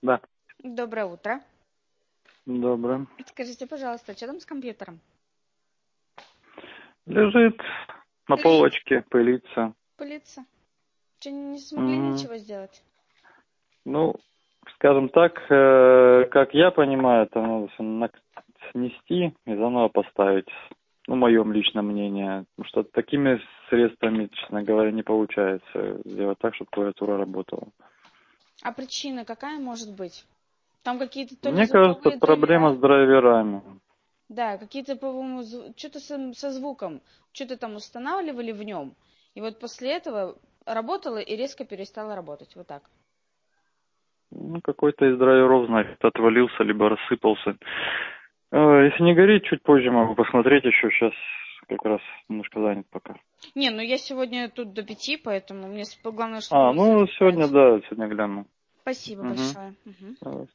Да, Доброе утро. доброе. Скажите, пожалуйста, что там с компьютером? Лежит на полочке, пылится. Пылится? Что, не смогли Мгм. ничего сделать? Ну, скажем так, как я понимаю, это надо всё снести и заново поставить. Ну, мое личное мнение. Потому что такими средствами, честно говоря, не получается сделать так, чтобы клавиатура работала. А причина какая может быть? Там какие-то то ли Мне кажется, звуковые проблема драйвера. с драйверами. Да, какие-то, по-моему, что-то со звуком. Что-то там устанавливали в нем. И вот после этого работало и резко перестало работать. Вот так. Ну, какой-то из драйверов, значит, отвалился, либо рассыпался. Если не горит, чуть позже могу посмотреть еще. Сейчас как раз немножко занят пока. Не, ну я сегодня тут до 5, поэтому мне главное, чтобы Ну, сегодня, забрать. да, сегодня гляну. Спасибо Угу. большое. Мгм.